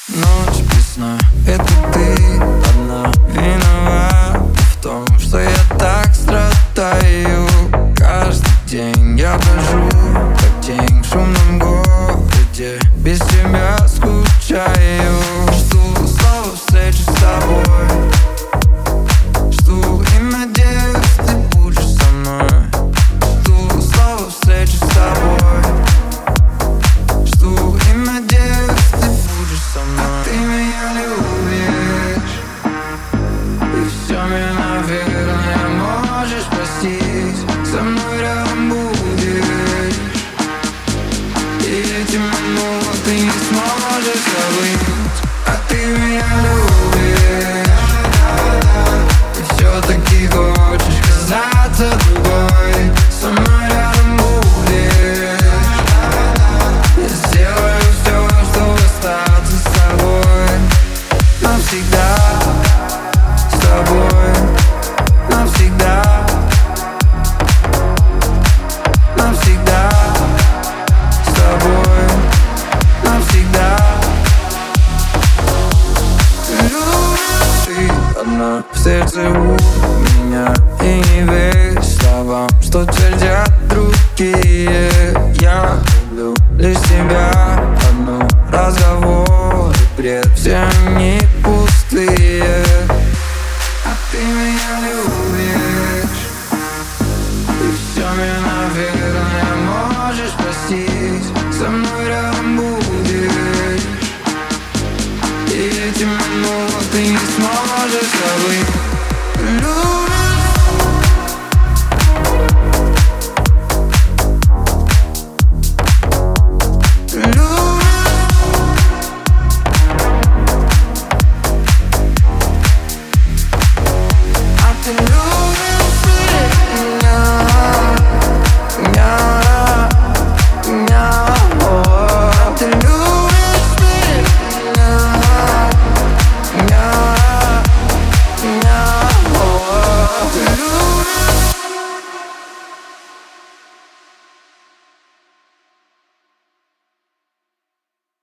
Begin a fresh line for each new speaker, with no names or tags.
Ночь весна, это ты одна виновата в том, что я так страдаю. Каждый день я брожу, как тень в шумном городе, без тебя скучаю. Жду снова встречи с тобой, жду и надеюсь, ты будешь со мной. Жду снова встречи с тобой, жду и надеюсь, ты будешь со мной. А ты меня любишь, и все мне, наверное, можешь простить. Со мной рядом будешь, и эти минуты не сможешь забыть. А ты меня любишь, и все-таки хочешь казаться другой. Со мной рядом будешь, я сделаю все, чтобы остаться с тобой. Навсегда с тобой, навсегда, навсегда с тобой, навсегда. Любишь ты одна в сердце у меня, и не верь словам, что твердят другие. Я люблю лишь тебя одну, разговоры бред, все они пустые. А ты меня любишь, и все мне, наверное, можешь простить. Со мной рядом будешь, и эти минуты не сможешь забыть. Любишь. А ты любишь.